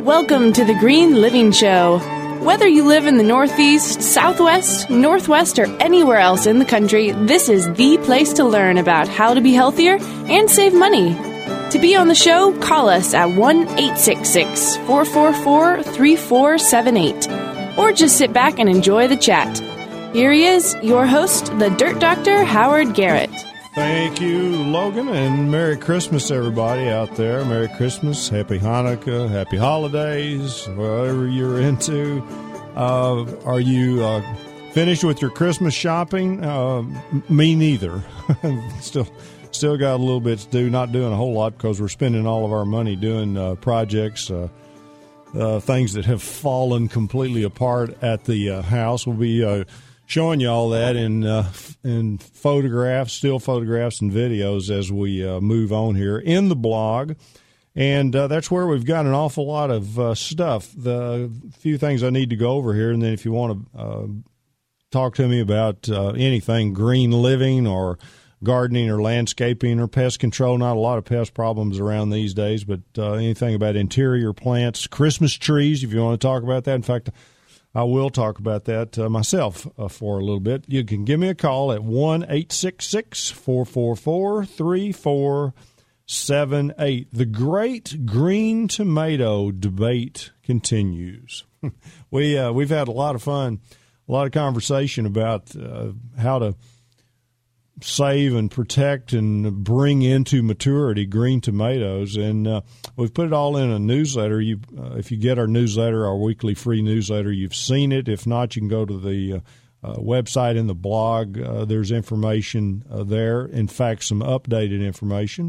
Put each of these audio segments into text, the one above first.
Welcome to the Green Living Show. Whether you live in the Northeast, Southwest, Northwest, or anywhere else in the country, this is the place to learn about how to be healthier and save money. To be on the show, call us at 1-866-444-3478, or just sit back and enjoy the chat. Here he is, your host, the Dirt Doctor, Howard Garrett. Thank you, Logan, and Merry Christmas, everybody out there. Merry Christmas, Happy Hanukkah, Happy Holidays, whatever you're into. Are you finished with your Christmas shopping? Me neither. Still got a little bit to do, not doing a whole lot because we're spending all of our money doing projects, things that have fallen completely apart at the house. We'll be showing you all that in photographs, still photographs and videos as we move on here in the blog. And that's where we've got an awful lot of stuff. The few things I need to go over here, and then if you want to talk to me about anything green living or gardening or landscaping or pest control, not a lot of pest problems around these days, but anything about interior plants, Christmas trees, if you want to talk about that. In fact, I will talk about that myself for a little bit. You can give me a call at 1-866-444-3478. The great green tomato debate continues. We've had a lot of fun, a lot of conversation about how to save and protect and bring into maturity green tomatoes, and we've put it all in a newsletter. If you get our newsletter, our weekly free newsletter, you've seen it. If not, you can go to the website in the blog. There's information there. In fact, some updated information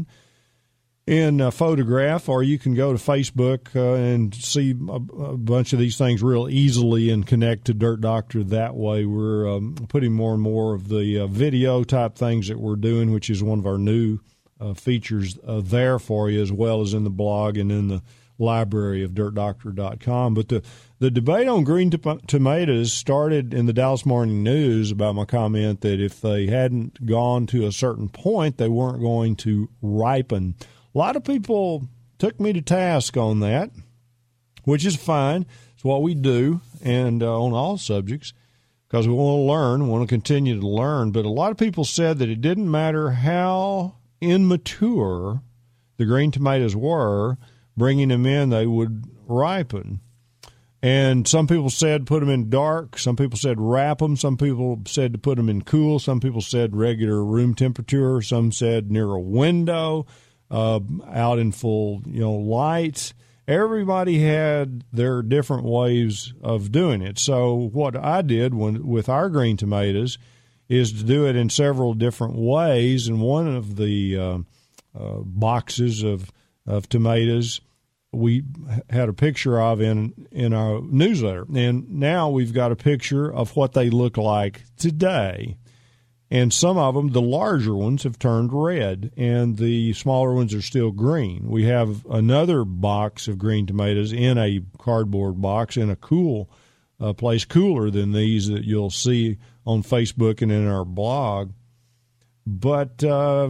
in photograph, or you can go to Facebook and see a bunch of these things real easily and connect to Dirt Doctor that way. We're putting more and more of the video type things that we're doing, which is one of our new features there for you, as well as in the blog and in the library of dirtdoctor.com. But the debate on green tomatoes started in the Dallas Morning News about my comment that if they hadn't gone to a certain point, they weren't going to ripen. A lot of people took me to task on that, which is fine. It's what we do, and on all subjects, because we want to learn, want to continue to learn. But a lot of people said that it didn't matter how immature the green tomatoes were, bringing them in, they would ripen. And some people said put them in dark. Some people said wrap them. Some people said to put them in cool. Some people said regular room temperature. Some said near a window. Out in full, light. Everybody had their different ways of doing it. So what I did with our green tomatoes is to do it in several different ways. And one of the boxes of tomatoes we had a picture of in our newsletter. And now we've got a picture of what they look like today. And some of them, the larger ones, have turned red, and the smaller ones are still green. We have another box of green tomatoes in a cardboard box in a cool place, cooler than these that you'll see on Facebook and in our blog. But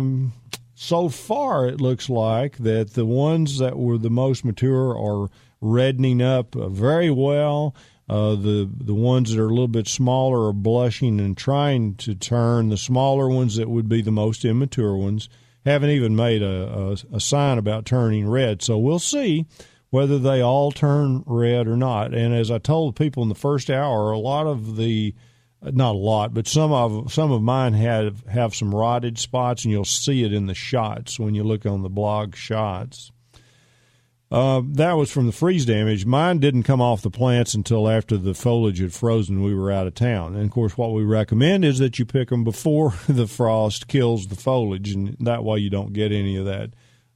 so far it looks like that the ones that were the most mature are reddening up very well. The ones that are a little bit smaller are blushing and trying to turn. The smaller ones that would be the most immature ones haven't even made a sign about turning red. So we'll see whether they all turn red or not. And as I told people in the first hour, a lot of the not a lot, but some of mine have some rotted spots, and you'll see it in the shots when you look on the blog shots. That was from the freeze damage. Mine didn't come off the plants until after the foliage had frozen. We were out of town. And, of course, what we recommend is that you pick them before the frost kills the foliage, and that way you don't get any of that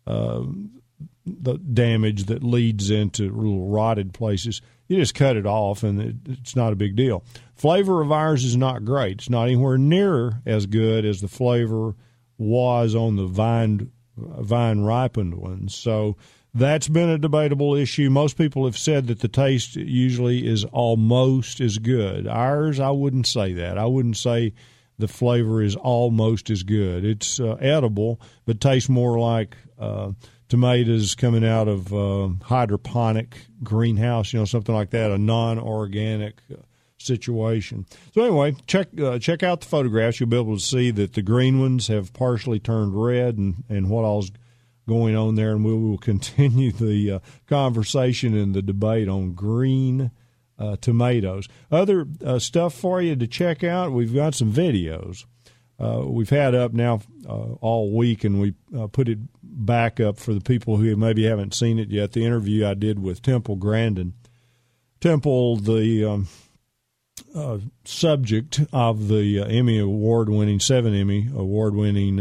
the damage that leads into little rotted places. You just cut it off, and it's not a big deal. Flavor of ours is not great. It's not anywhere near as good as the flavor was on the vine-ripened ones. So that's been a debatable issue. Most people have said that the taste usually is almost as good. Ours, I wouldn't say that. I wouldn't say the flavor is almost as good. It's edible, but tastes more like tomatoes coming out of hydroponic greenhouse, something like that, a non-organic situation. So anyway, check out the photographs. You'll be able to see that the green ones have partially turned red and what all's going on there. And we will continue the conversation and the debate on green tomatoes. Other stuff for you to check out, we've got some videos. We've had up now all week, and we put it back up for the people who maybe haven't seen it yet. The interview I did with Temple Grandin. Temple, the subject of the Emmy Award-winning, 7 Emmy Award-winning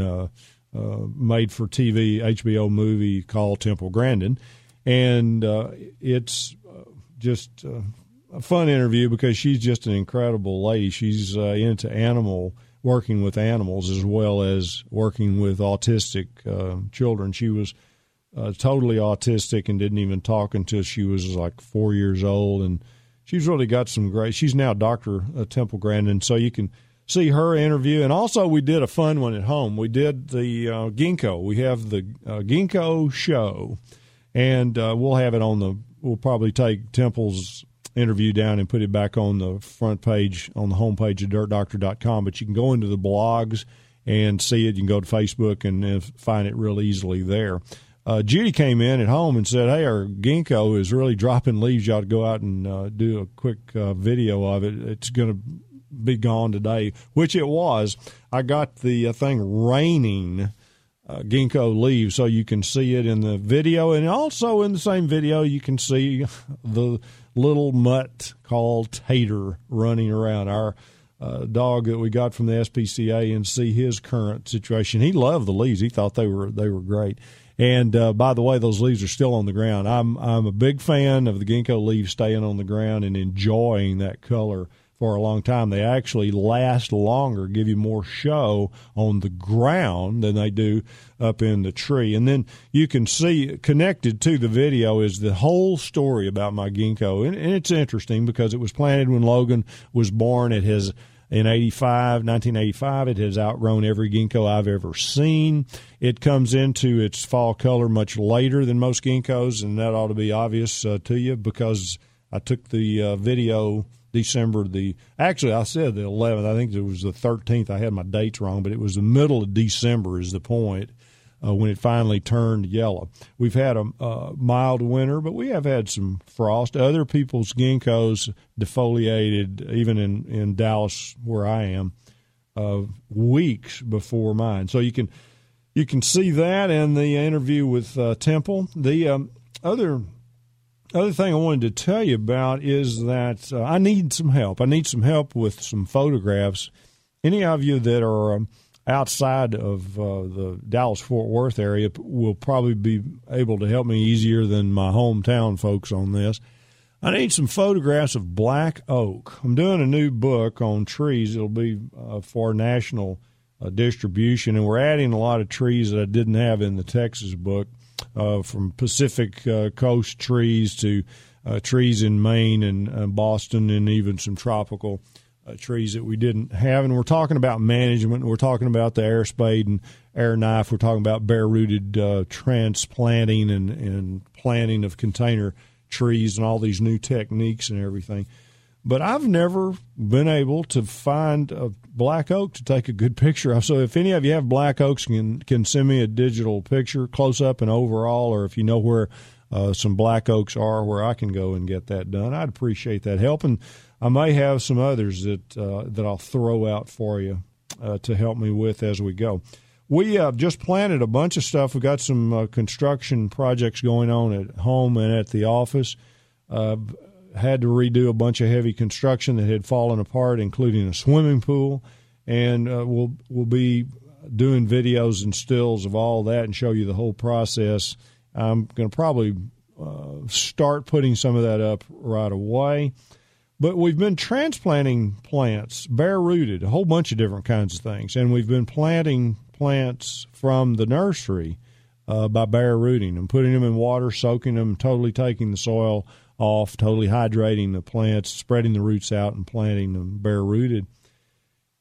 made-for-TV HBO movie called Temple Grandin. And it's just a fun interview because she's just an incredible lady. She's into working with animals as well as working with autistic children. She was totally autistic and didn't even talk until she was like 4 years old, and she's really got some great – she's now Dr. Temple Grandin, so you can see her interview. And also we did a fun one at home. We did the Ginkgo. We have the Ginkgo show, and we'll have it on the – we'll probably take Temple's interview down and put it back on the front page, on the homepage of dirtdoctor.com. But you can go into the blogs and see it. You can go to Facebook and find it real easily there. Judy came in at home and said, hey, our ginkgo is really dropping leaves. You ought to go out and do a quick video of it. It's going to be gone today, which it was. I got the thing raining ginkgo leaves, so you can see it in the video. And also in the same video, you can see the little mutt called Tater running around, our dog that we got from the SPCA, and see his current situation. He loved the leaves. He thought they were great. And by the way, those leaves are still on the ground. I'm a big fan of the ginkgo leaves staying on the ground and enjoying that color for a long time. They actually last longer, give you more show on the ground than they do up in the tree. And then you can see, connected to the video is the whole story about my ginkgo. And it's interesting because it was planted when Logan was born. It has, in 1985, it has outgrown every ginkgo I've ever seen. It comes into its fall color much later than most ginkgos, and that ought to be obvious to you because I took the video December actually I said the 11th. I think it was the 13th. I had my dates wrong, but it was the middle of December is the point when it finally turned yellow. We've had a mild winter, but we have had some frost. Other people's ginkgos defoliated, even in Dallas where I am, weeks before mine. So you can see that in the interview with Temple. The other thing I wanted to tell you about is that I need some help. I need some help with some photographs. Any of you that are outside of the Dallas-Fort Worth area will probably be able to help me easier than my hometown folks on this. I need some photographs of black oak. I'm doing a new book on trees. It'll be for national distribution, and we're adding a lot of trees that I didn't have in the Texas book. From Pacific coast trees to trees in Maine and Boston, and even some tropical trees that we didn't have. And we're talking about management. We're talking about the air spade and air knife. We're talking about bare-rooted transplanting and planting of container trees and all these new techniques and everything. But I've never been able to find a black oak to take a good picture of. So if any of you have black oaks, can send me a digital picture, close up and overall, or if you know where some black oaks are where I can go and get that done, I'd appreciate that help. And I may have some others that I'll throw out for you to help me with as we go. We just planted a bunch of stuff. We've got some construction projects going on at home and at the office. Had to redo a bunch of heavy construction that had fallen apart, including a swimming pool, and we'll be doing videos and stills of all that and show you the whole process. I'm going to probably start putting some of that up right away. But we've been transplanting plants, bare-rooted, a whole bunch of different kinds of things, and we've been planting plants from the nursery by bare-rooting and putting them in water, soaking them, totally taking the soil off, totally hydrating the plants, spreading the roots out, and planting them bare-rooted.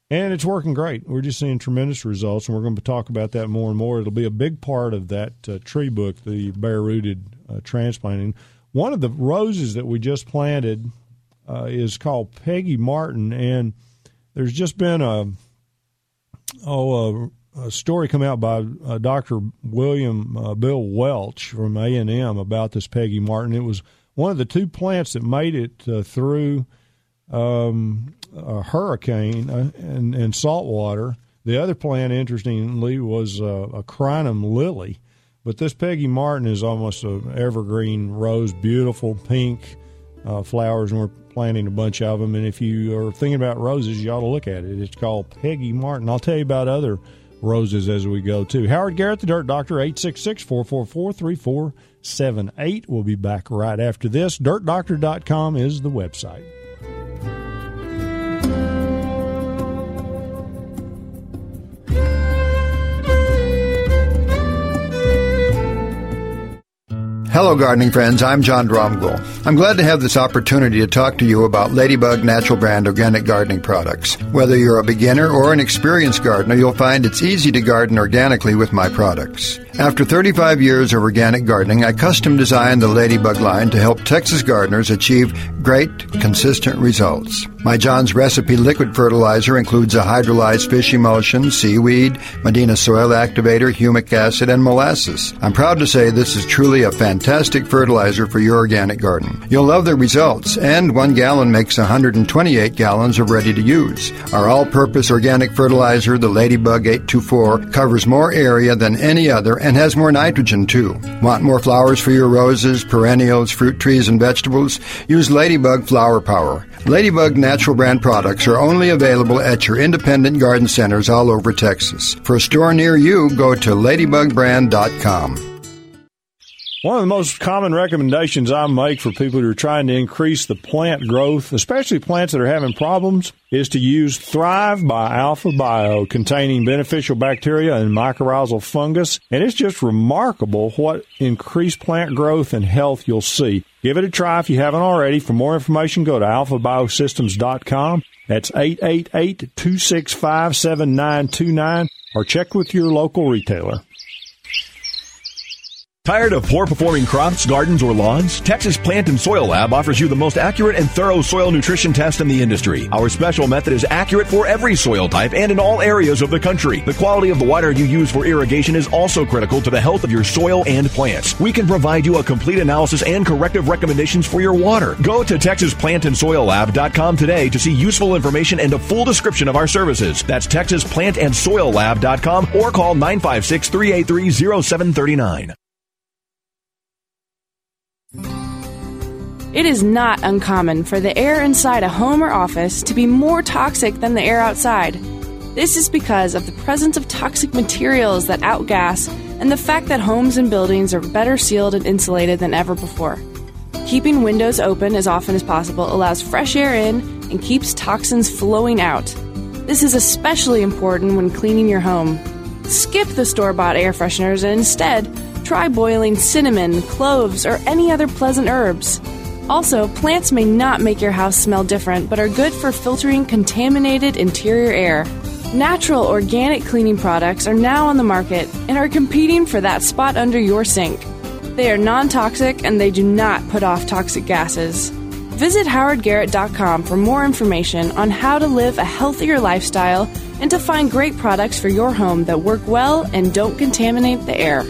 And it's working great. We're just seeing tremendous results, and we're going to talk about that more and more. It'll be a big part of that tree book, the bare-rooted transplanting. One of the roses that we just planted is called Peggy Martin, and there's just been a story come out by Dr. Bill Welch from A&M about this Peggy Martin. It was one of the two plants that made it through a hurricane and salt water. The other plant, interestingly, was a crinum lily. But this Peggy Martin is almost an evergreen rose, beautiful pink flowers, and we're planting a bunch of them. And if you are thinking about roses, you ought to look at it. It's called Peggy Martin. I'll tell you about other roses as we go, too. Howard Garrett, the Dirt Doctor, 866-444-3478. We'll be back right after this. DirtDoctor.com is the website. Hello, gardening friends. I'm John Dromgoole. I'm glad to have this opportunity to talk to you about Ladybug Natural Brand organic gardening products. Whether you're a beginner or an experienced gardener, you'll find it's easy to garden organically with my products. After 35 years of organic gardening, I custom designed the Ladybug line to help Texas gardeners achieve great, consistent results. My John's Recipe liquid fertilizer includes a hydrolyzed fish emulsion, seaweed, Medina soil activator, humic acid, and molasses. I'm proud to say this is truly a fantastic fertilizer for your organic garden. You'll love the results, and 1 gallon makes 128 gallons of ready-to-use. Our all-purpose organic fertilizer, the Ladybug 824, covers more area than any other and has more nitrogen, too. Want more flowers for your roses, perennials, fruit trees, and vegetables? Use Ladybug Flower Power. Ladybug Natural Brand products are only available at your independent garden centers all over Texas. For a store near you, go to ladybugbrand.com. One of the most common recommendations I make for people who are trying to increase the plant growth, especially plants that are having problems, is to use Thrive by Alpha Bio, containing beneficial bacteria and mycorrhizal fungus. And it's just remarkable what increased plant growth and health you'll see. Give it a try if you haven't already. For more information, go to alphabiosystems.com. That's 888-265-7929, or check with your local retailer. Tired of poor-performing crops, gardens, or lawns? Texas Plant and Soil Lab offers you the most accurate and thorough soil nutrition test in the industry. Our special method is accurate for every soil type and in all areas of the country. The quality of the water you use for irrigation is also critical to the health of your soil and plants. We can provide you a complete analysis and corrective recommendations for your water. Go to TexasPlantandSoilLab.com today to see useful information and a full description of our services. That's TexasPlantandSoilLab.com, or call 956-383-0739. It is not uncommon for the air inside a home or office to be more toxic than the air outside. This is because of the presence of toxic materials that outgas and the fact that homes and buildings are better sealed and insulated than ever before. Keeping windows open as often as possible allows fresh air in and keeps toxins flowing out. This is especially important when cleaning your home. Skip the store-bought air fresheners and instead try boiling cinnamon, cloves, or any other pleasant herbs. Also, plants may not make your house smell different, but are good for filtering contaminated interior air. Natural organic cleaning products are now on the market and are competing for that spot under your sink. They are non-toxic and they do not put off toxic gases. Visit howardgarrett.com for more information on how to live a healthier lifestyle and to find great products for your home that work well and don't contaminate the air.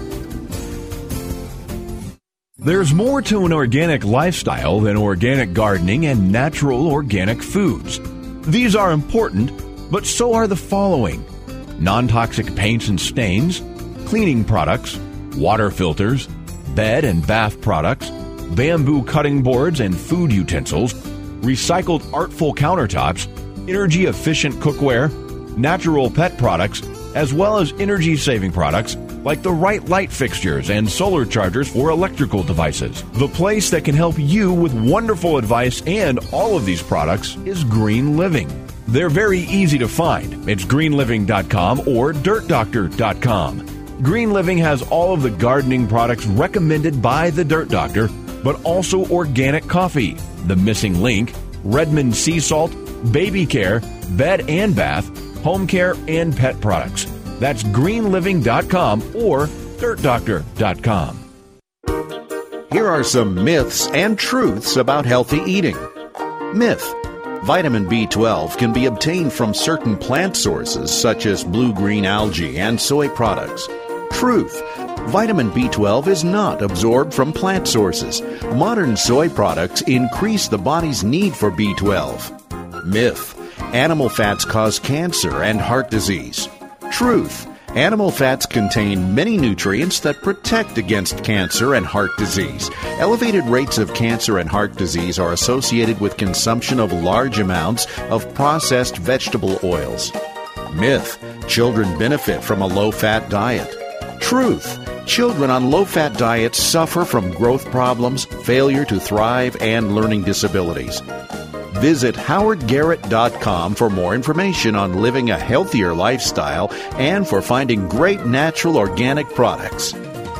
There's more to an organic lifestyle than organic gardening and natural organic foods. These are important, but so are the following: non-toxic paints and stains, cleaning products, water filters, bed and bath products, bamboo cutting boards and food utensils, recycled artful countertops, energy-efficient cookware, natural pet products, as well as energy-saving products like the right light fixtures and solar chargers for electrical devices. The place that can help you with wonderful advice and all of these products is Green Living. They're very easy to find. It's greenliving.com or dirtdoctor.com. Green Living has all of the gardening products recommended by the Dirt Doctor, but also organic coffee, the missing link, Redmond sea salt, baby care, bed and bath, home care, and pet products. That's greenliving.com or dirtdoctor.com. Here are some myths and truths about healthy eating. Myth: vitamin B12 can be obtained from certain plant sources such as blue-green algae and soy products. Truth: vitamin B12 is not absorbed from plant sources. Modern soy products increase the body's need for B12. Myth: animal fats cause cancer and heart disease. Truth: animal fats contain many nutrients that protect against cancer and heart disease. Elevated rates of cancer and heart disease are associated with consumption of large amounts of processed vegetable oils. Myth: children benefit from a low-fat diet. Truth: children on low-fat diets suffer from growth problems, failure to thrive, and learning disabilities. Visit howardgarrett.com for more information on living a healthier lifestyle and for finding great natural organic products.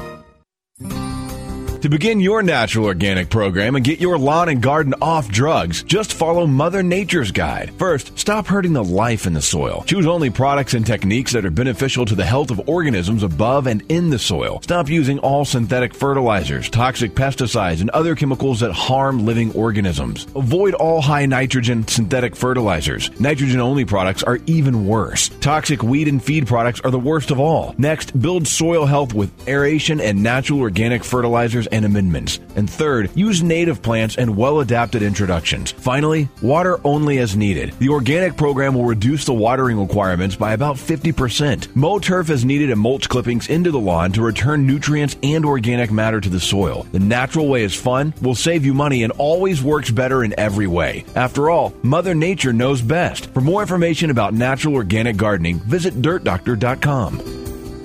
To begin your natural organic program and get your lawn and garden off drugs, just follow Mother Nature's guide. First, stop hurting the life in the soil. Choose only products and techniques that are beneficial to the health of organisms above and in the soil. Stop using all synthetic fertilizers, toxic pesticides, and other chemicals that harm living organisms. Avoid all high nitrogen synthetic fertilizers. Nitrogen-only products are even worse. Toxic weed and feed products are the worst of all. Next, build soil health with aeration and natural organic fertilizers and amendments. And third, use native plants and well-adapted introductions. Finally, water only as needed. The organic program will reduce the watering requirements by about 50%. Mow turf as needed and mulch clippings into the lawn to return nutrients and organic matter to the soil. The natural way is fun, will save you money, and always works better in every way. After all, Mother Nature knows best. For more information about natural organic gardening, visit dirtdoctor.com.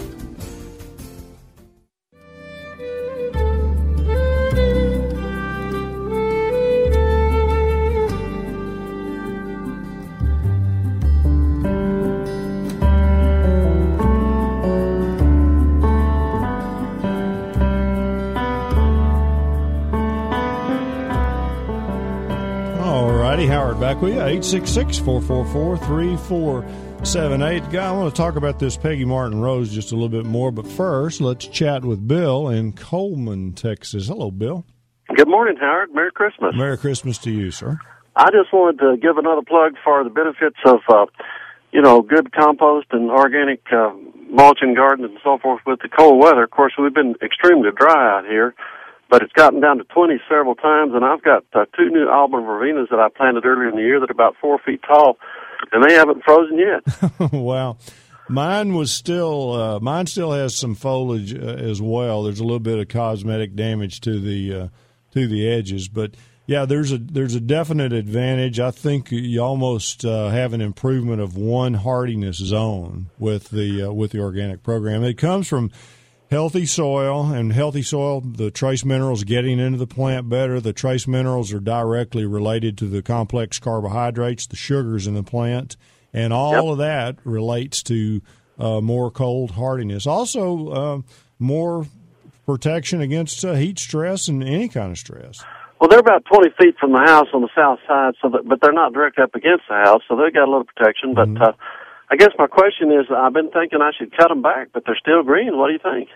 Howard back with you, 866-444-3478. Guy, I want to talk about this Peggy Martin Rose just a little bit more, but first, let's chat with Bill in Coleman, Texas. Hello, Bill. Good morning, Howard. Merry Christmas. Merry Christmas to you, sir. I just wanted to give another plug for the benefits of, good compost and organic mulching gardens and so forth with the cold weather. Of course, we've been extremely dry out here, but it's gotten down to 20 several times, and I've got two new Alban verbenas that I planted earlier in the year that are about 4 feet tall, and they haven't frozen yet. Wow. Mine still has some foliage as well. There's a little bit of cosmetic damage to the edges, but yeah, there's a definite advantage. I think you almost have an improvement of one hardiness zone with the organic program. It comes from healthy soil, and healthy soil, the trace minerals getting into the plant better. The trace minerals are directly related to the complex carbohydrates, the sugars in the plant, and all of that relates to more cold hardiness. Also, more protection against heat stress and any kind of stress. Well, they're about 20 feet from the house on the south side, but they're not directly up against the house, so they've got a little protection. But I guess my question is, I've been thinking I should cut them back, but they're still green. What do you think?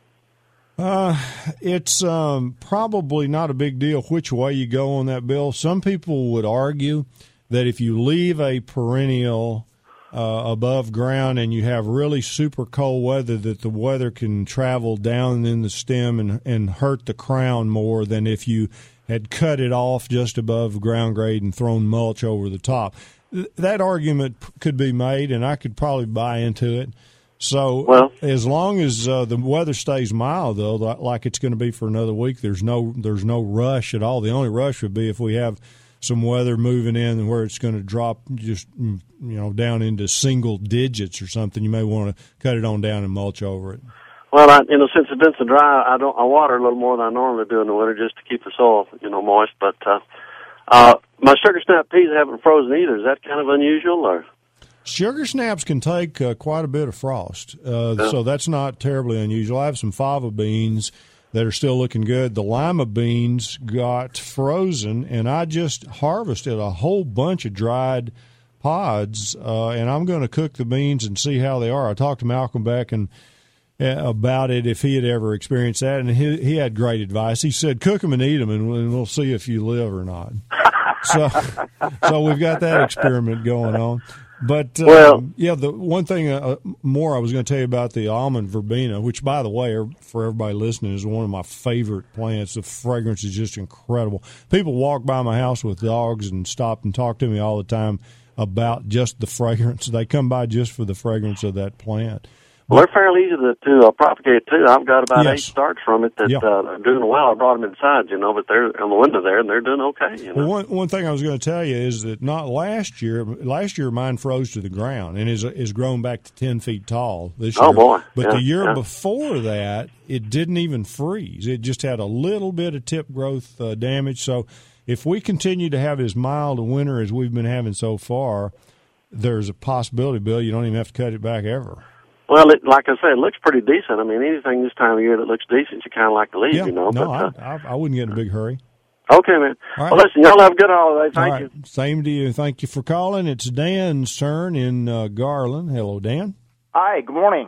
It's probably not a big deal which way you go on that, Bill. Some people would argue that if you leave a perennial above ground and you have really super cold weather, that the weather can travel down in the stem and hurt the crown more than if you had cut it off just above ground grade and thrown mulch over the top. That argument could be made, and I could probably buy into it. So as long as the weather stays mild, though, like it's going to be for another week, there's no rush at all. The only rush would be if we have some weather moving in where it's going to drop just down into single digits or something. You may want to cut it on down and mulch over it. Well, since it's been so dry, I water a little more than I normally do in the winter just to keep the soil, moist. But my sugar snap peas haven't frozen either. Is that kind of unusual, or? Sugar snaps can take quite a bit of frost, so that's not terribly unusual. I have some fava beans that are still looking good. The lima beans got frozen, and I just harvested a whole bunch of dried pods, and I'm going to cook the beans and see how they are. I talked to Malcolm Beck about it, if he had ever experienced that, and he had great advice. He said, cook them and eat them, and we'll see if you live or not. So we've got that experiment going on. But, the one thing more I was going to tell you about the almond verbena, which, by the way, for everybody listening, is one of my favorite plants. The fragrance is just incredible. People walk by my house with dogs and stop and talk to me all the time about just the fragrance. They come by just for the fragrance of that plant. Well, they're fairly easy to propagate, too. I've got about 8 starts from it that are doing well. I brought them inside, but they're on the window there, and they're doing okay. Well, one thing I was going to tell you is that not last year mine froze to the ground and is grown back to 10 feet tall this year. Oh, boy. But the year before that, it didn't even freeze. It just had a little bit of tip growth damage. So if we continue to have as mild a winter as we've been having so far, there's a possibility, Bill, you don't even have to cut it back ever. Well, like I said, it looks pretty decent. I mean, anything this time of year that looks decent, you kind of like to leave, No, But, I wouldn't get in a big hurry. Okay, man. All right. Well, listen, y'all have a good holiday. Thank you. Same to you. Thank you for calling. It's Dan's turn in Garland. Hello, Dan. Hi, good morning.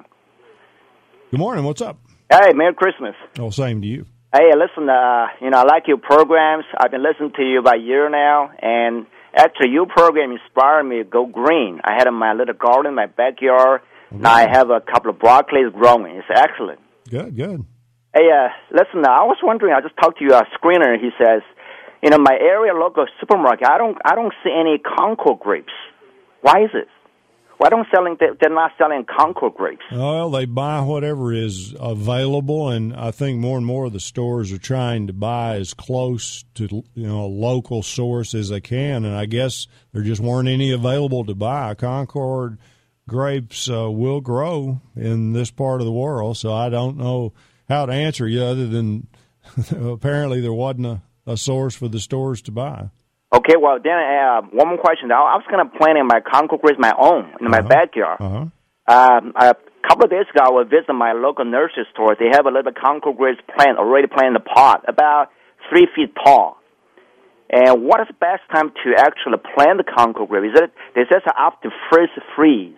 Good morning. What's up? Hey, Merry Christmas. Oh, same to you. Hey, listen, I like your programs. I've been listening to you about a year now, and actually your program inspired me to go green. I had my little garden in my backyard. Okay. Now I have a couple of broccolis growing. It's excellent. Good. Hey, listen, I was wondering, I just talked to your screener. He says, my area local supermarket, I don't see any Concord grapes. Why is it? Why they're not selling Concord grapes? Well, they buy whatever is available, and I think more and more of the stores are trying to buy as close to a local source as they can, and I guess there just weren't any available to buy. Concord grapes will grow in this part of the world, so I don't know how to answer you other than apparently there wasn't a source for the stores to buy. Okay, well, then one more question. I was going to plant in my Concord grapes my own in my backyard. A couple of days ago, I was visiting my local nursery store. They have a little Concord grapes plant already planted in the pot, about 3 feet tall. And what is the best time to actually plant the Concord grape? They say after first freeze.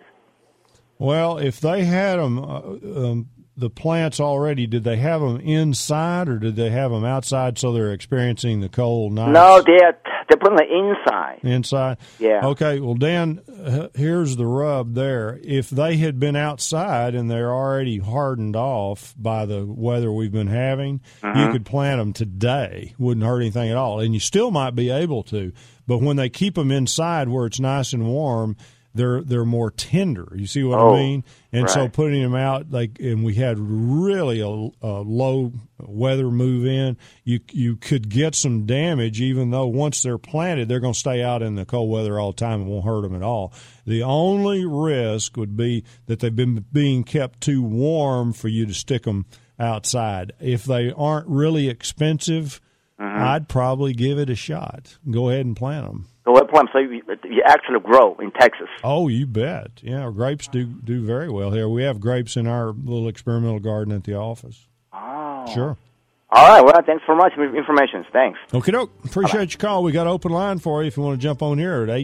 Well, if they had them, the plants already, did they have them inside or did they have them outside so they're experiencing the cold nights? No, they're putting them inside. Inside? Yeah. Okay, well, Dan, here's the rub there. If they had been outside and they're already hardened off by the weather we've been having, you could plant them today. Wouldn't hurt anything at all. And you still might be able to. But when they keep them inside where it's nice and warm, they're more tender. You see what I mean? And so putting them out, and we had really a low weather move in, you could get some damage, even though once they're planted, they're going to stay out in the cold weather all the time and won't hurt them at all. The only risk would be that they've been being kept too warm for you to stick them outside. If they aren't really expensive, I'd probably give it a shot. Go ahead and plant them. So you actually grow in Texas? Oh, you bet. Yeah, grapes do very well here. We have grapes in our little experimental garden at the office. Oh. Sure. All right. Well, thanks for much information. Thanks. Okie doke. Appreciate your call. We got an open line for you if you want to jump on here at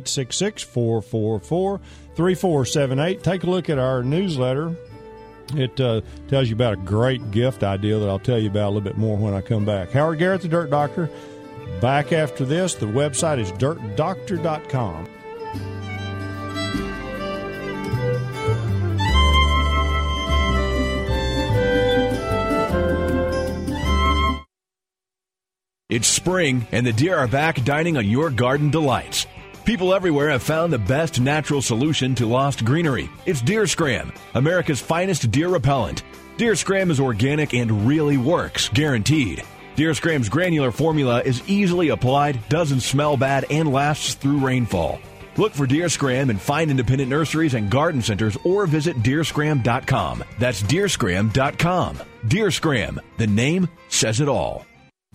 866-444-3478. Take a look at our newsletter. It tells you about a great gift idea that I'll tell you about a little bit more when I come back. Howard Garrett, the Dirt Doctor. Back after this. The website is dirtdoctor.com. It's spring, and the deer are back dining on your garden delights. People everywhere have found the best natural solution to lost greenery. It's Deer Scram, America's finest deer repellent. Deer Scram is organic and really works, guaranteed. Deer Scram's granular formula is easily applied, doesn't smell bad, and lasts through rainfall. Look for Deer Scram in fine independent nurseries and garden centers or visit deerscram.com. That's deerscram.com. Deer Scram, the name says it all.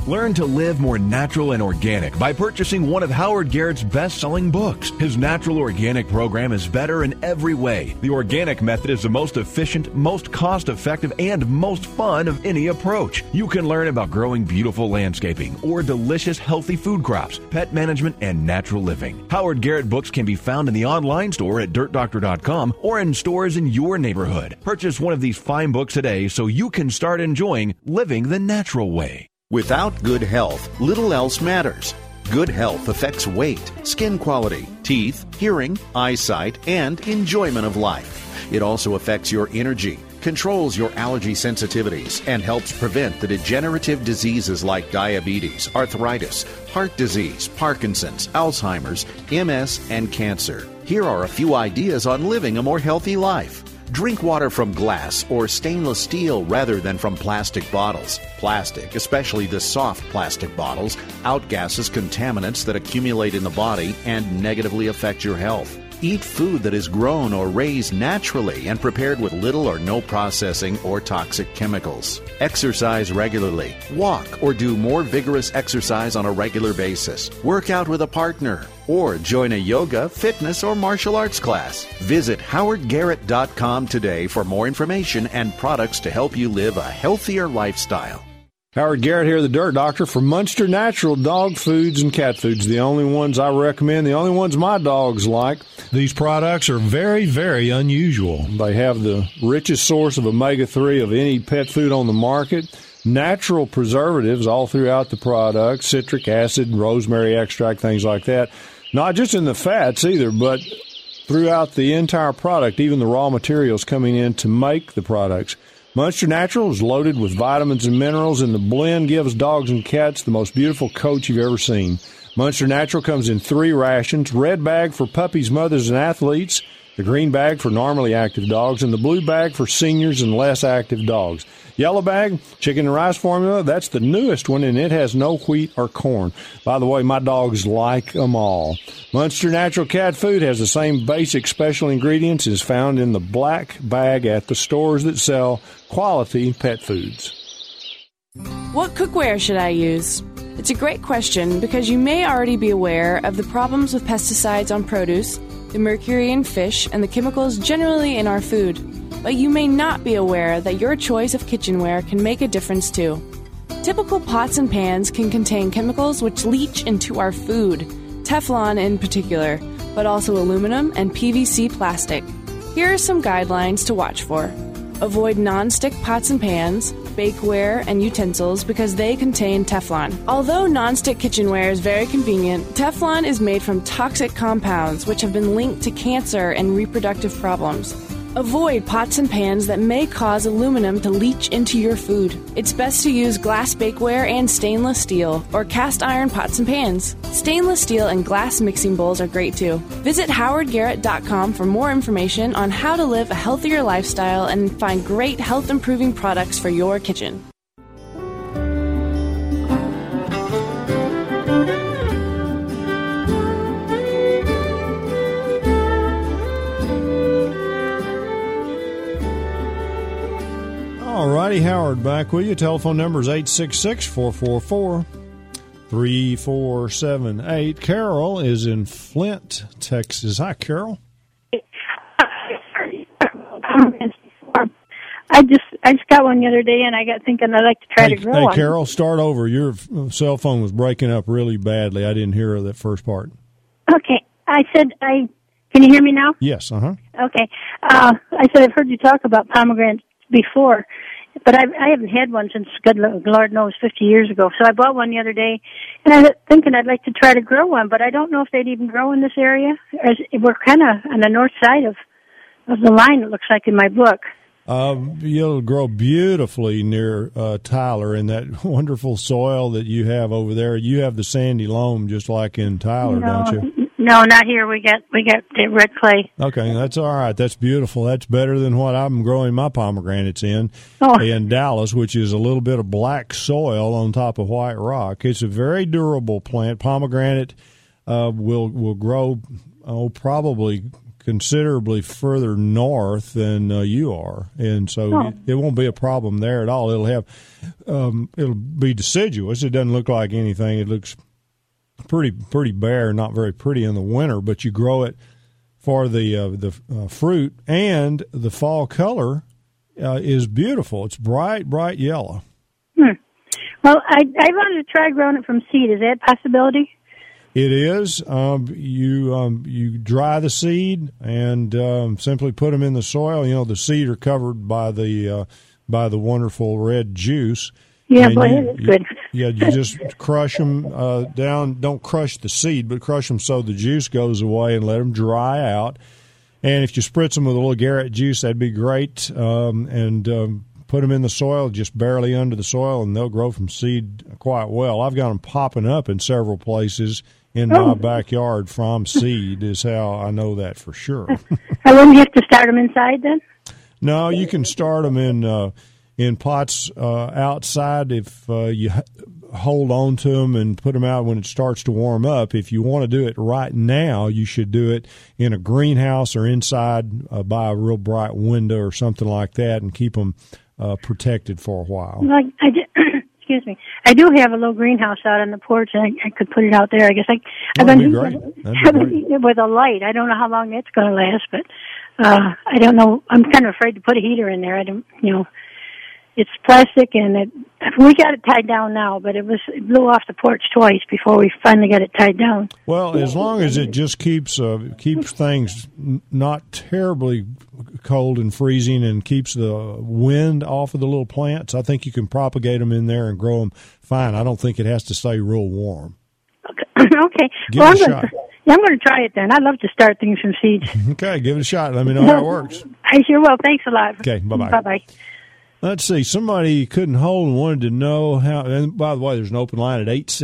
Learn to live more natural and organic by purchasing one of Howard Garrett's best-selling books. His natural organic program is better in every way. The organic method is the most efficient, most cost-effective, and most fun of any approach. You can learn about growing beautiful landscaping or delicious, healthy food crops, pet management, and natural living. Howard Garrett books can be found in the online store at dirtdoctor.com or in stores in your neighborhood. Purchase one of these fine books today so you can start enjoying living the natural way. Without good health, little else matters. Good health affects weight, skin quality, teeth, hearing, eyesight, and enjoyment of life. It also affects your energy, controls your allergy sensitivities, and helps prevent the degenerative diseases like diabetes, arthritis, heart disease, Parkinson's, Alzheimer's, MS, and cancer. Here are a few ideas on living a more healthy life. Drink water from glass or stainless steel rather than from plastic bottles. Plastic, especially the soft plastic bottles, outgasses contaminants that accumulate in the body and negatively affect your health. Eat food that is grown or raised naturally and prepared with little or no processing or toxic chemicals. Exercise regularly. Walk or do more vigorous exercise on a regular basis. Work out with a partner. Or join a yoga, fitness, or martial arts class. Visit howardgarrett.com today for more information and products to help you live a healthier lifestyle. Howard Garrett here, the Dirt Doctor, for Munster Natural Dog Foods and Cat Foods. The only ones I recommend, the only ones my dogs like. These products are very, very unusual. They have the richest source of omega-3 of any pet food on the market. Natural preservatives all throughout the product, citric acid, rosemary extract, things like that. Not just in the fats either, but throughout the entire product, even the raw materials coming in to make the products. Munster Natural is loaded with vitamins and minerals, and the blend gives dogs and cats the most beautiful coat you've ever seen. Munster Natural comes in 3 rations: red bag for puppies, mothers, and athletes, the green bag for normally active dogs, and the blue bag for seniors and less active dogs. Yellow bag, chicken and rice formula, that's the newest one, and it has no wheat or corn. By the way, my dogs like them all. Munster Natural Cat Food has the same basic special ingredients as found in the black bag at the stores that sell quality pet foods. What cookware should I use? It's a great question because you may already be aware of the problems with pesticides on produce, the mercury in fish, and the chemicals generally in our food. But you may not be aware that your choice of kitchenware can make a difference too. Typical pots and pans can contain chemicals which leach into our food, Teflon in particular, but also aluminum and PVC plastic. Here are some guidelines to watch for. Avoid non-stick pots and pans, bakeware, and utensils because they contain Teflon. Although non-stick kitchenware is very convenient, Teflon is made from toxic compounds which have been linked to cancer and reproductive problems. Avoid pots and pans that may cause aluminum to leach into your food. It's best to use glass bakeware and stainless steel, or cast iron pots and pans. Stainless steel and glass mixing bowls are great too. Visit howardgarrett.com for more information on how to live a healthier lifestyle and find great health-improving products for your kitchen. All righty, Howard, back with you. Telephone number is 866-444-3478. Carol is in Flint, Texas. Hi, Carol. I just got one the other day, and I got thinking I'd like to try to grow one. Hey, Carol, start over. Your cell phone was breaking up really badly. I didn't hear that first part. Okay. Can you hear me now? Yes, Okay. I said I've heard you talk about pomegranates before, but I haven't had one since, good Lord knows, 50 years ago. So I bought one the other day, and I was thinking I'd like to try to grow one, but I don't know if they'd even grow in this area. We're kind of on the north side of the line, it looks like in my book. You'll grow beautifully near Tyler in that wonderful soil that you have over there. You have the sandy loam just like in Tyler, don't you? No, not here. We got the red clay. Okay, that's all right. That's beautiful. That's better than what I'm growing my pomegranates in Dallas, which is a little bit of black soil on top of white rock. It's a very durable plant. Pomegranate will grow probably considerably further north than you are, and so it won't be a problem there at all. It'll be deciduous. It doesn't look like anything. It looks pretty bare, not very pretty in the winter, but you grow it for the fruit, and the fall color is beautiful. It's bright yellow. Well, I wanted to try growing it from seed. Is that a possibility? It is. You dry the seed and simply put them in the soil. You know, the seed are covered by the wonderful red juice. Yeah, boy, it's good. You just crush them down. Don't crush the seed, but crush them so the juice goes away and let them dry out. And if you spritz them with a little Garrett juice, that'd be great. Put them in the soil, just barely under the soil, and they'll grow from seed quite well. I've got them popping up in several places in my backyard from seed is how I know that for sure. I wouldn't have to start them inside then? No, you can start them in pots outside if you hold on to them and put them out when it starts to warm up. If you want to do it right now, you should do it in a greenhouse or inside by a real bright window or something like that, and keep them protected for a while. Well, excuse me. I do have a little greenhouse out on the porch, and I could put it out there. I guess I've been using it with a light. I don't know how long that's going to last, but I don't know. I'm kind of afraid to put a heater in there. I don't, it's plastic, and we got it tied down now, but it blew off the porch twice before we finally got it tied down. Well, as long as it just keeps things not terribly cold and freezing and keeps the wind off of the little plants, I think you can propagate them in there and grow them fine. I don't think it has to stay real warm. Okay. Give it a shot. I'm going to try it then. I'd love to start things from seeds. Okay, give it a shot. Let me know how it works. I sure will. Thanks a lot. Okay, bye-bye. Bye-bye. Let's see. Somebody couldn't hold and wanted to know how. And by the way, there's an open line at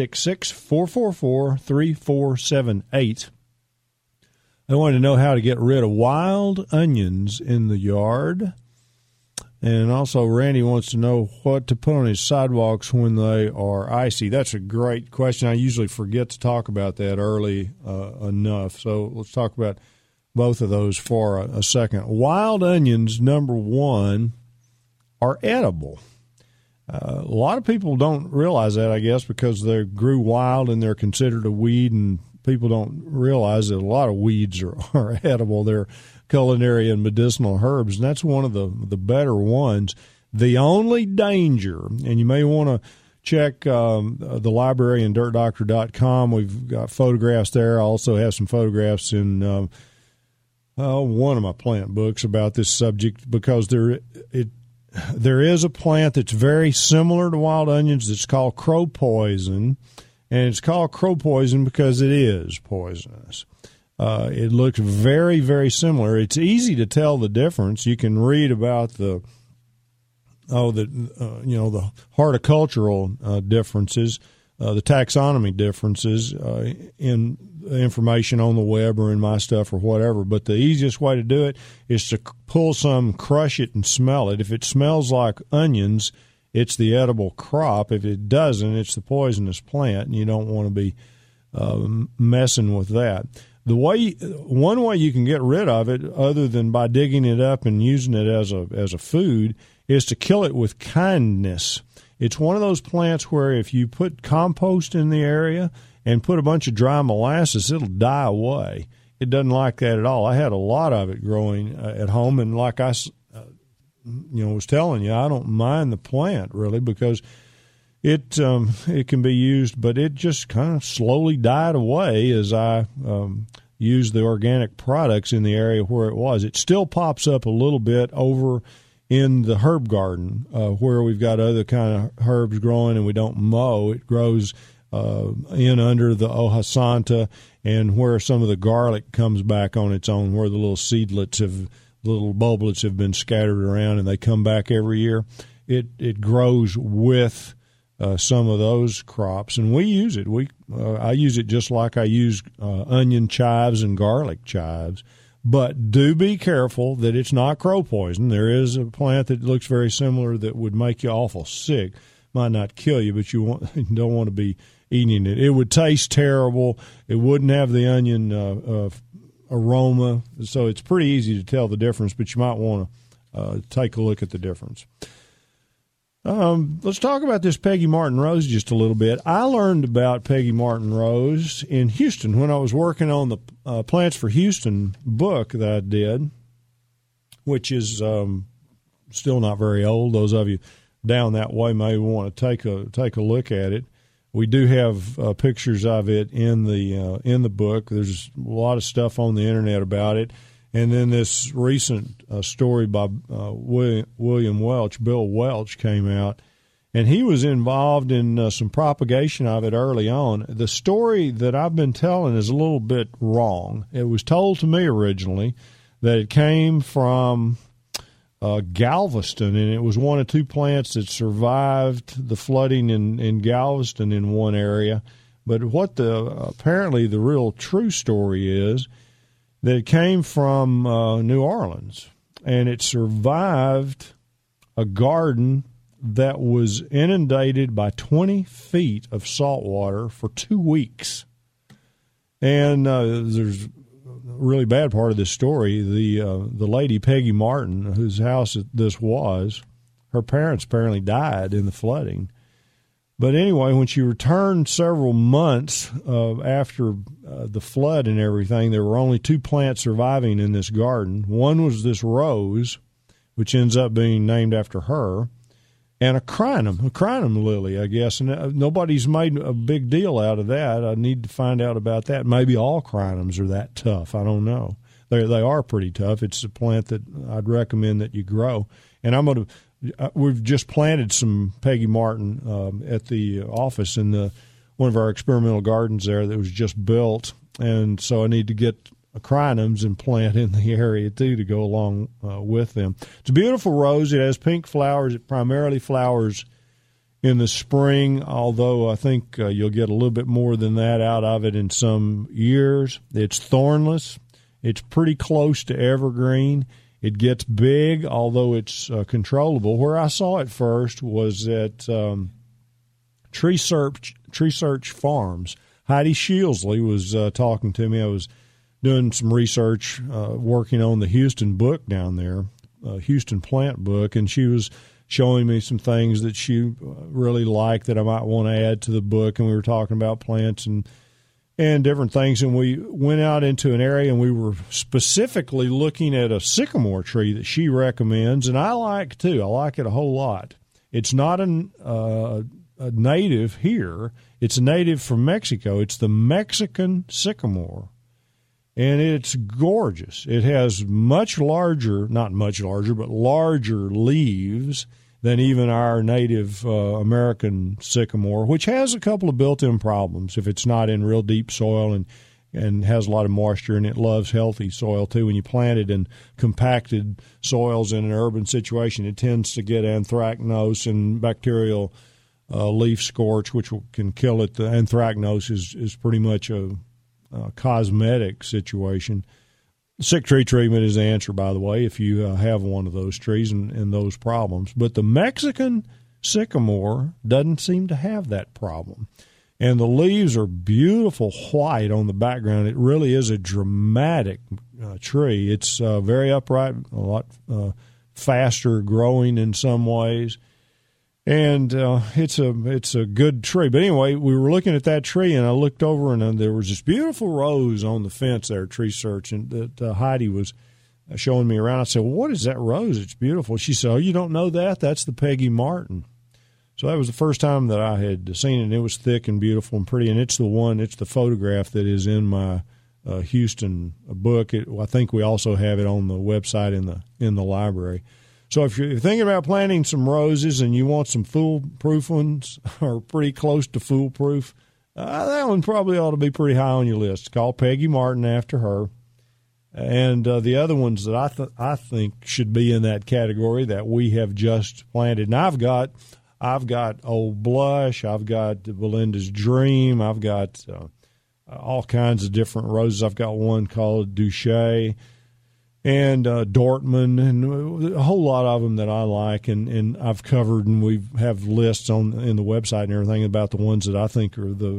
866-444-3478. They wanted to know how to get rid of wild onions in the yard. And also, Randy wants to know what to put on his sidewalks when they are icy. That's a great question. I usually forget to talk about that early enough. So let's talk about both of those for a second. Wild onions, number one, are edible. A lot of people don't realize that, I guess, because they grew wild and they're considered a weed, and people don't realize that a lot of weeds are edible. They're culinary and medicinal herbs, and that's one of the better ones. The only danger, and you may want to check the library and dirtdoctor.com. We've got photographs there. I also have some photographs in one of my plant books about this subject, because there is a plant that's very similar to wild onions that's called crow poison, and it's called crow poison because it is poisonous. It looks very, very similar. It's easy to tell the difference. You can read about the horticultural differences, the taxonomy differences in information on the web or in my stuff or whatever. But the easiest way to do it is to pull some, crush it, and smell it. If it smells like onions, it's the edible crop. If it doesn't, it's the poisonous plant, and you don't want to be messing with that. One way you can get rid of it, other than by digging it up and using it as a food, is to kill it with kindness. It's one of those plants where if you put compost in the area and put a bunch of dry molasses, it'll die away. It doesn't like that at all. I had a lot of it growing at home, and like I was telling you, I don't mind the plant really, because it can be used, but it just kind of slowly died away as I used the organic products in the area where it was. It still pops up a little bit over in the herb garden where we've got other kind of herbs growing and we don't mow. It grows in under the Ohasanta, and where some of the garlic comes back on its own, where the little little bulblets have been scattered around and they come back every year. It grows with some of those crops, and we use it. I use it just like I use onion chives and garlic chives. But do be careful that it's not crow poison. There is a plant that looks very similar that would make you awful sick. Might not kill you, but you don't want to be eating it. It would taste terrible. It wouldn't have the onion aroma. So it's pretty easy to tell the difference, but you might want to take a look at the difference. Let's talk about this Peggy Martin Rose just a little bit. I learned about Peggy Martin Rose in Houston when I was working on the Plants for Houston book that I did, which is still not very old. Those of you down that way may want to take a look at it. We do have pictures of it in the book. There's a lot of stuff on the internet about it. And then this recent story by William Welch, Bill Welch, came out, and he was involved in some propagation of it early on. The story that I've been telling is a little bit wrong. It was told to me originally that it came from Galveston, and it was one of two plants that survived the flooding in Galveston in one area. But what apparently the real true story is that it came from New Orleans, and it survived a garden that was inundated by 20 feet of salt water for 2 weeks. And there's a really bad part of this story. The lady, Peggy Martin, whose house this was, her parents apparently died in the flooding. But anyway, when she returned several months after the flood and everything, there were only 2 plants surviving in this garden. One was this rose, which ends up being named after her, and a crinum lily, I guess. And nobody's made a big deal out of that. I need to find out about that. Maybe all crinums are that tough. I don't know. They are pretty tough. It's a plant that I'd recommend that you grow. And we've just planted some Peggy Martin at the office in one of our experimental gardens there that was just built, and so I need to get crinums and plant in the area too to go along with them. It's a beautiful rose. It has pink flowers. It primarily flowers in the spring, although I think you'll get a little bit more than that out of it in some years. It's thornless. It's pretty close to evergreen. It gets big, although it's controllable. Where I saw it first was at Tree Search Farms. Heidi Shielsley was talking to me. I was doing some research, working on the Houston book down there, Houston plant book, and she was showing me some things that she really liked that I might want to add to the book, and we were talking about plants and different things, and we went out into an area, and we were specifically looking at a sycamore tree that she recommends, and I like too. I like it a whole lot. It's not a native here. It's a native from Mexico. It's the Mexican sycamore, and it's gorgeous. It has larger leaves than even our native American sycamore, which has a couple of built-in problems if it's not in real deep soil and has a lot of moisture, and it loves healthy soil too. When you plant it in compacted soils in an urban situation, it tends to get anthracnose and bacterial leaf scorch, which can kill it. The anthracnose is pretty much a cosmetic situation. Sick tree treatment is the answer, by the way, if you have one of those trees and those problems. But the Mexican sycamore doesn't seem to have that problem. And the leaves are beautiful white on the background. It really is a dramatic tree. It's very upright, a lot faster growing in some ways. And it's a good tree. But anyway, we were looking at that tree, and I looked over, and there was this beautiful rose on the fence there, Tree Search, and that Heidi was showing me around. I said, well, what is that rose? It's beautiful. She said, oh, you don't know that? That's the Peggy Martin. So that was the first time that I had seen it, and it was thick and beautiful and pretty, and it's the photograph that is in my Houston book. I think we also have it on the website in the library. So if you're thinking about planting some roses and you want some foolproof ones or pretty close to foolproof, that one probably ought to be pretty high on your list. It's called Peggy Martin after her. And the other ones that I think should be in that category that we have just planted. And I've got Old Blush. I've got Belinda's Dream. I've got all kinds of different roses. I've got one called Duché. And Dortmund, and a whole lot of them that I like, and I've covered, and we have lists in the website and everything about the ones that I think are the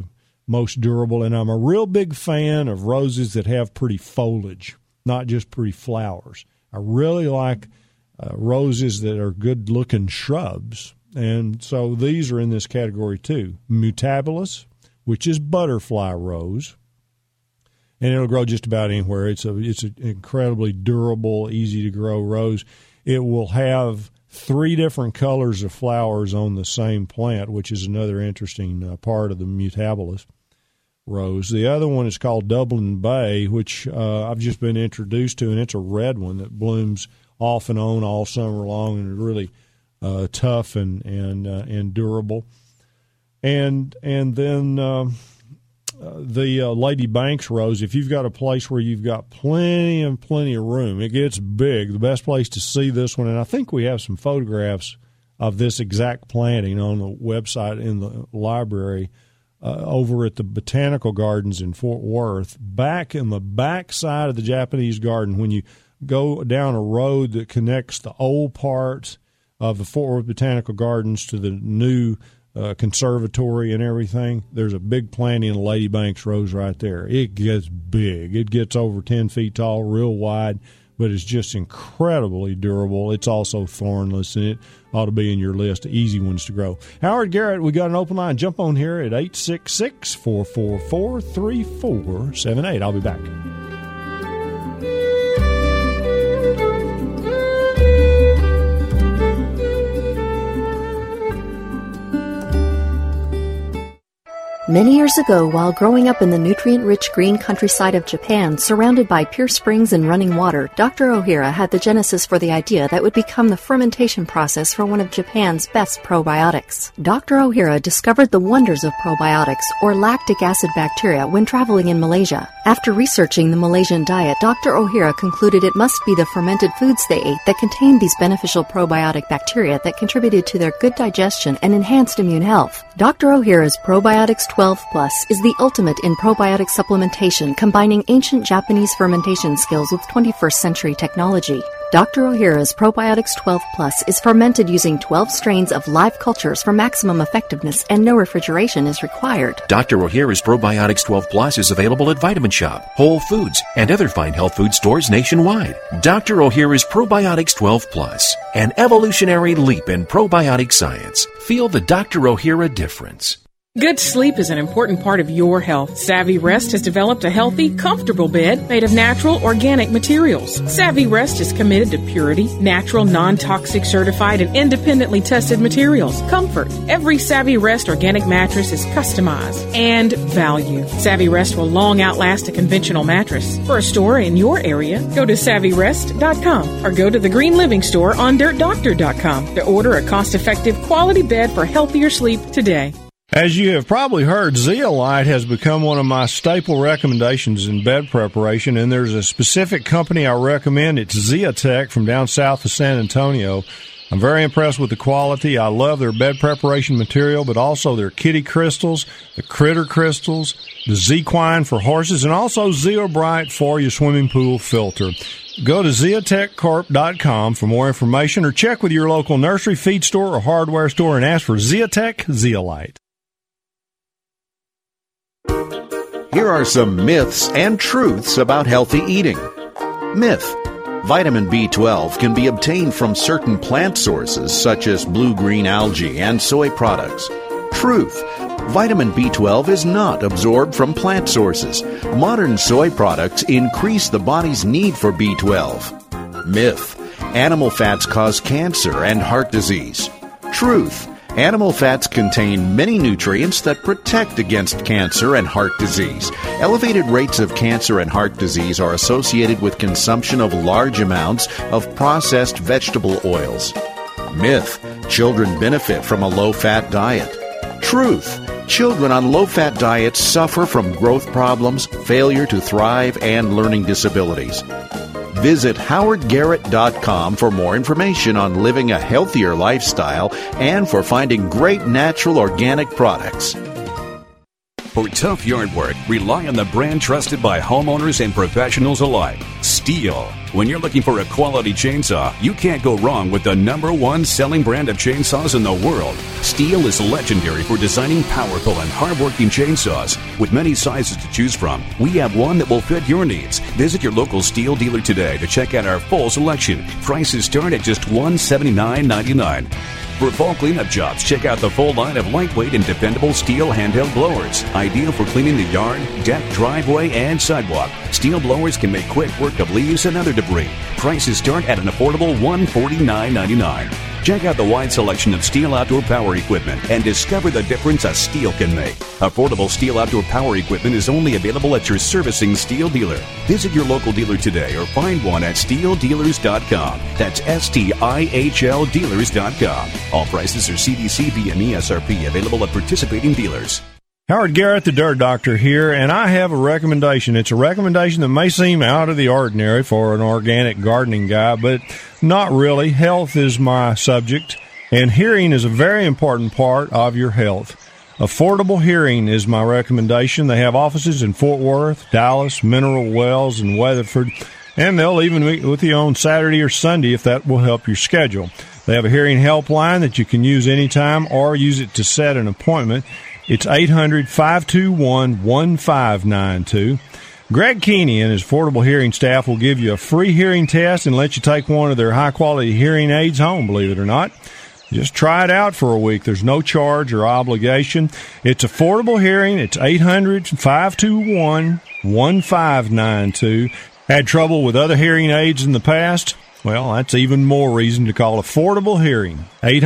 most durable. And I'm a real big fan of roses that have pretty foliage, not just pretty flowers. I really like roses that are good-looking shrubs. And so these are in this category too. Mutabilis, which is butterfly rose. And it'll grow just about anywhere. It's an incredibly durable, easy-to-grow rose. It will have 3 different colors of flowers on the same plant, which is another interesting part of the Mutabilis rose. The other one is called Dublin Bay, which I've just been introduced to, and it's a red one that blooms off and on all summer long and is really tough and durable. And then the Lady Banks rose, if you've got a place where you've got plenty of room, it gets big. The best place to see this one, and I think we have some photographs of this exact planting on the website in the library over at the Botanical Gardens in Fort Worth. Back in the back side of the Japanese garden, when you go down a road that connects the old part of the Fort Worth Botanical Gardens to the new conservatory and everything, there's a big planting of Lady Banks rose right there. It gets big. It gets over 10 feet tall, real wide, but it's just incredibly durable. It's also thornless, and it ought to be in your list of easy ones to grow. Howard Garrett, we got an open line. Jump on here at 866-444-3478. I'll be back. Many years ago, while growing up in the nutrient-rich green countryside of Japan, surrounded by pure springs and running water, Dr. Ohira had the genesis for the idea that would become the fermentation process for one of Japan's best probiotics. Dr. Ohira discovered the wonders of probiotics, or lactic acid bacteria, when traveling in Malaysia. After researching the Malaysian diet, Dr. Ohira concluded it must be the fermented foods they ate that contained these beneficial probiotic bacteria that contributed to their good digestion and enhanced immune health. Dr. Ohira's Probiotics 12 Plus is the ultimate in probiotic supplementation, combining ancient Japanese fermentation skills with 21st century technology. Dr. Ohira's Probiotics 12 Plus is fermented using 12 strains of live cultures for maximum effectiveness, and no refrigeration is required. Dr. Ohira's Probiotics 12 Plus is available at Vitamin Shop, Whole Foods, and other fine health food stores nationwide. Dr. Ohira's Probiotics 12 Plus, an evolutionary leap in probiotic science. Feel the Dr. Ohira difference. Good sleep is an important part of your health. Savvy Rest has developed a healthy, comfortable bed made of natural, organic materials. Savvy Rest is committed to purity, natural, non-toxic, certified, and independently tested materials. Comfort. Every Savvy Rest organic mattress is customized. And value. Savvy Rest will long outlast a conventional mattress. For a store in your area, go to SavvyRest.com or go to the Green Living Store on DirtDoctor.com to order a cost-effective, quality bed for healthier sleep today. As you have probably heard, Zeolite has become one of my staple recommendations in bed preparation, and there's a specific company I recommend. It's Zeotech from down south of San Antonio. I'm very impressed with the quality. I love their bed preparation material, but also their kitty crystals, the critter crystals, the Zequine for horses, and also Zeobright for your swimming pool filter. Go to ZeotechCorp.com for more information, or check with your local nursery, feed store, or hardware store and ask for Zeotech Zeolite. Here are some myths and truths about healthy eating. Myth: vitamin B12 can be obtained from certain plant sources such as blue-green algae and soy products. Truth: vitamin B12 is not absorbed from plant sources. Modern soy products increase the body's need for B12. Myth: animal fats cause cancer and heart disease. Truth: animal fats contain many nutrients that protect against cancer and heart disease. Elevated rates of cancer and heart disease are associated with consumption of large amounts of processed vegetable oils. Myth: children benefit from a low-fat diet. Truth: children on low-fat diets suffer from growth problems, failure to thrive, and learning disabilities. Visit howardgarrett.com for more information on living a healthier lifestyle and for finding great natural organic products. For tough yard work, rely on the brand trusted by homeowners and professionals alike. STIHL. When you're looking for a quality chainsaw, you can't go wrong with the #1 selling brand of chainsaws in the world. STIHL is legendary for designing powerful and hardworking chainsaws. With many sizes to choose from, we have one that will fit your needs. Visit your local STIHL dealer today to check out our full selection. Prices start at just $179.99. For fall cleanup jobs, check out the full line of lightweight and dependable STIHL handheld blowers. Ideal for cleaning the yard, deck, driveway, and sidewalk. STIHL blowers can make quick work of leaves and other debris. Prices start at an affordable $149.99. Check out the wide selection of STIHL outdoor power equipment and discover the difference a STIHL can make. Affordable STIHL outdoor power equipment is only available at your servicing STIHL dealer. Visit your local dealer today or find one at STIHLdealers.com. That's STIHL dealers.com. All prices are CDC and ESRP available at participating dealers. Howard Garrett, the Dirt Doctor here, and I have a recommendation. It's a recommendation that may seem out of the ordinary for an organic gardening guy, but not really. Health is my subject, and hearing is a very important part of your health. Affordable Hearing is my recommendation. They have offices in Fort Worth, Dallas, Mineral Wells, and Weatherford, and they'll even meet with you on Saturday or Sunday if that will help your schedule. They have a hearing helpline that you can use anytime or use it to set an appointment. It's 800-521-1592. Greg Keeney and his Affordable Hearing staff will give you a free hearing test and let you take one of their high-quality hearing aids home, believe it or not. Just try it out for a week. There's no charge or obligation. It's Affordable Hearing. It's 800-521-1592. Had trouble with other hearing aids in the past? Well, that's even more reason to call Affordable Hearing.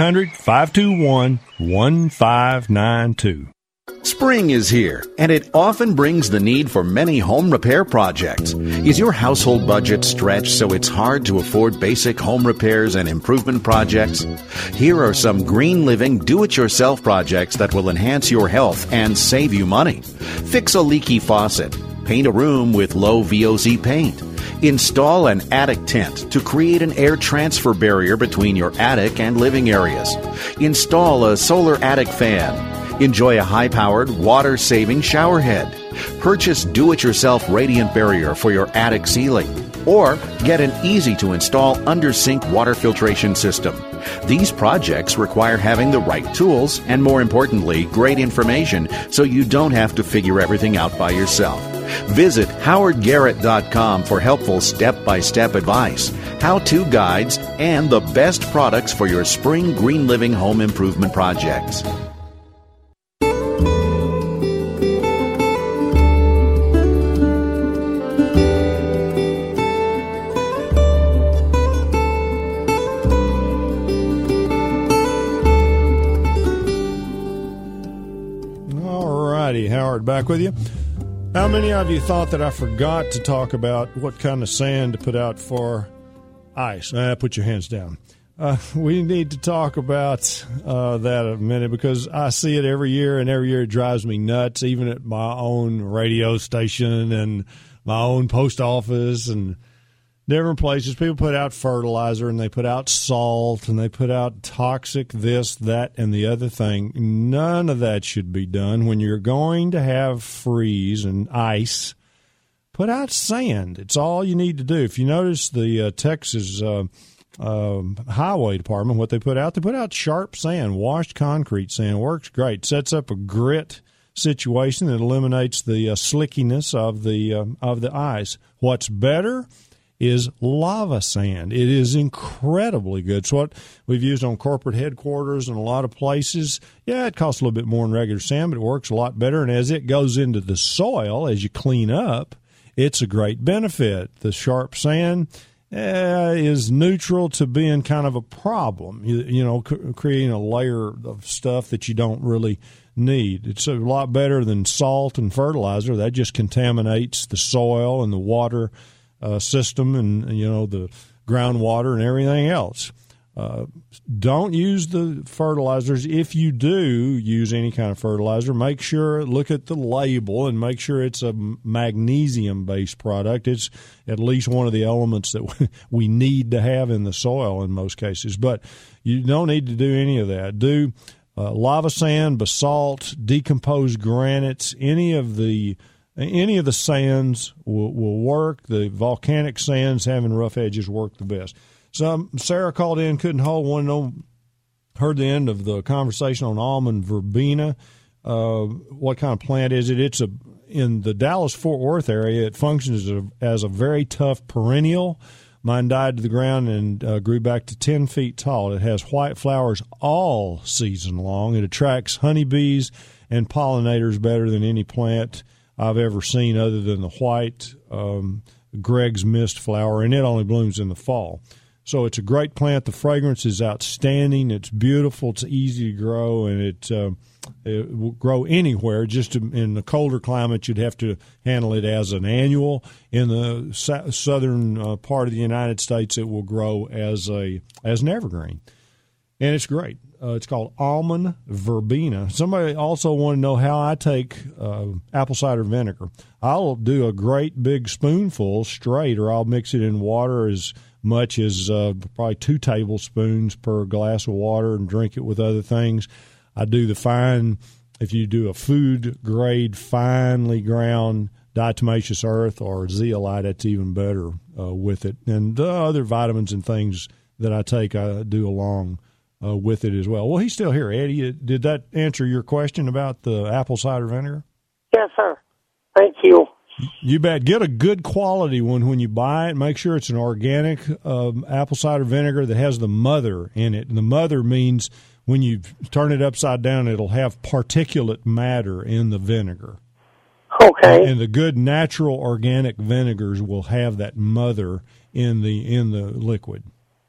800-521-1592. Spring is here, and it often brings the need for many home repair projects. Is your household budget stretched so it's hard to afford basic home repairs and improvement projects? Here are some green living do-it-yourself projects that will enhance your health and save you money. Fix a leaky faucet. Paint a room with low VOC paint. Install an attic tent to create an air transfer barrier between your attic and living areas. Install a solar attic fan. Enjoy a high-powered, water-saving shower head. Purchase do-it-yourself radiant barrier for your attic ceiling. Or get an easy-to-install under-sink water filtration system. These projects require having the right tools and, more importantly, great information so you don't have to figure everything out by yourself. Visit howardgarrett.com for helpful step-by-step advice, how-to guides, and the best products for your spring green living home improvement projects. Howard back with you. How many of you thought that I forgot to talk about what kind of sand to put out for ice? Put your hands down. We need to talk about that a minute because I see it every year, and every year it drives me nuts, even at my own radio station and my own post office and different places. People put out fertilizer, and they put out salt, and they put out toxic this, that, and the other thing. None of that should be done. When you're going to have freeze and ice, put out sand. It's all you need to do. If you notice the Texas Highway Department, what they put out sharp sand, washed concrete sand. Works great. Sets up a grit situation that eliminates the slickiness of the ice. What's better is lava sand. It is incredibly good. It's what we've used on corporate headquarters and a lot of places. Yeah, it costs a little bit more than regular sand, but it works a lot better. And as it goes into the soil, as you clean up, it's a great benefit. The sharp sand is neutral to being kind of a problem, creating a layer of stuff that you don't really need. It's a lot better than salt and fertilizer. That just contaminates the soil and the water system and, the groundwater and everything else. Don't use the fertilizers. If you do use any kind of fertilizer, look at the label and make sure it's a magnesium-based product. It's at least one of the elements that we need to have in the soil in most cases. But you don't need to do any of that. Do lava sand, basalt, decomposed granites, any of the any of the sands will work. The volcanic sands having rough edges work the best. Sarah called in, couldn't hold, heard the end of the conversation on almond verbena. What kind of plant is it? In the Dallas-Fort Worth area, it functions as a very tough perennial. Mine died to the ground and grew back to 10 feet tall. It has white flowers all season long. It attracts honeybees and pollinators better than any plant I've ever seen other than the white Greg's Mist flower, and it only blooms in the fall. So it's a great plant. The fragrance is outstanding. It's beautiful. It's easy to grow, and it will grow anywhere. Just in the colder climate, you'd have to handle it as an annual. In the southern part of the United States, it will grow as an evergreen, and it's great. It's called almond verbena. Somebody also wanted to know how I take apple cider vinegar. I'll do a great big spoonful straight, or I'll mix it in water as much as probably 2 tablespoons per glass of water and drink it with other things. I do the fine, if you do a food-grade, finely ground diatomaceous earth or zeolite, that's even better with it. And other vitamins and things that I take, I do along with it as well. Well, he's still here. Eddie, did that answer your question about the apple cider vinegar? Yes, sir. Thank you. You bet. Get a good quality one when you buy it. Make sure it's an organic apple cider vinegar that has the mother in it. And the mother means when you turn it upside down, it'll have particulate matter in the vinegar. Okay. And the good natural organic vinegars will have that mother in the liquid.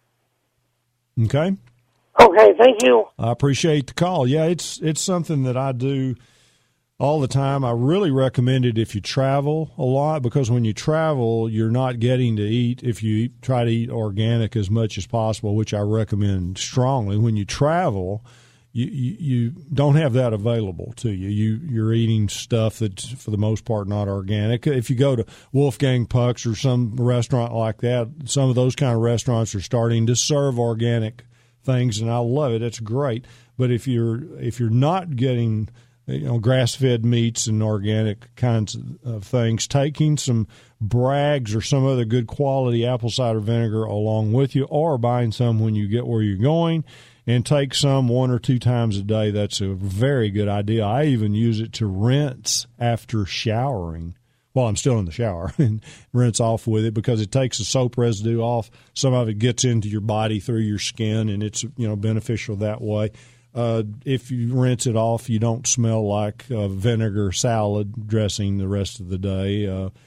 Okay? Okay, thank you. I appreciate the call. Yeah, it's something that I do all the time. I really recommend it if you travel a lot, because when you travel, you're not getting to eat, if you try to eat organic as much as possible, which I recommend strongly. When you travel, you don't have that available to you. You're eating stuff that's, for the most part, not organic. If you go to Wolfgang Puck's or some restaurant like that, some of those kind of restaurants are starting to serve organic things, and I love it. It's great. But if you're not getting grass-fed meats and organic kinds of things, taking some Bragg's or some other good quality apple cider vinegar along with you, or buying some when you get where you're going, and take some 1 or 2 times a day, that's a very good idea. I even use it to rinse after showering while I'm still in the shower, and rinse off with it, because it takes the soap residue off. Some of it gets into your body through your skin, and it's beneficial that way. If you rinse it off, you don't smell like vinegar salad dressing the rest of the day.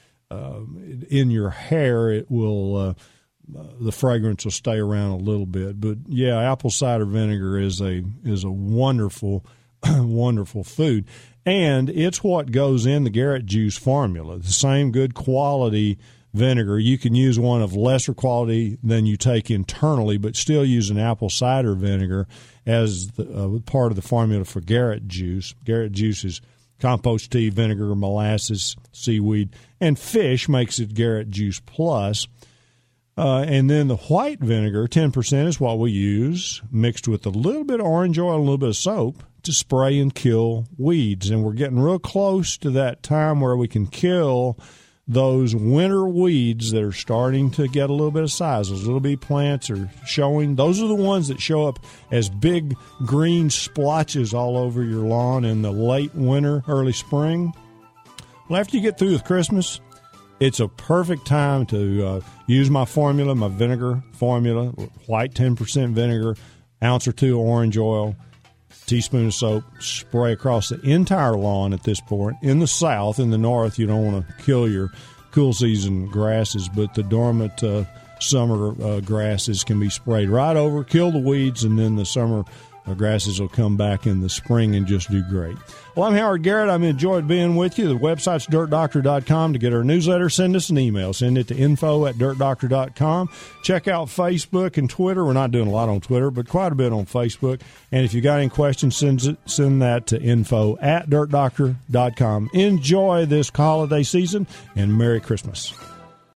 In your hair, it will the fragrance will stay around a little bit. But yeah, apple cider vinegar is a wonderful, wonderful food, and it's what goes in the Garrett Juice formula. The same good quality vinegar. You can use one of lesser quality than you take internally, but still use an apple cider vinegar as part of the formula for Garrett Juice. Garrett Juice is compost tea, vinegar, molasses, seaweed, and fish makes it Garrett Juice Plus. And then the white vinegar, 10%, is what we use, mixed with a little bit of orange oil and a little bit of soap to spray and kill weeds. And we're getting real close to that time where we can kill those winter weeds that are starting to get a little bit of size. Those little bitty plants are showing. Those are the ones that show up as big green splotches all over your lawn in the late winter, early spring. Well, after you get through with Christmas, it's a perfect time to use my formula, my vinegar formula, white 10% vinegar, ounce or 2 of orange oil, teaspoon of soap, spray across the entire lawn at this point. In the south, in the north, you don't want to kill your cool season grasses, but the dormant summer grasses can be sprayed right over, kill the weeds, and then the summer grasses will come back in the spring and just do great. Well, I'm Howard Garrett. I've enjoyed being with you. The website's dirtdoctor.com. To get our newsletter, send us an email. Send it to info@dirtdoctor.com. Check out Facebook and Twitter. We're not doing a lot on Twitter, but quite a bit on Facebook. And if you got any questions, send that to info@dirtdoctor.com. Enjoy this holiday season, and Merry Christmas.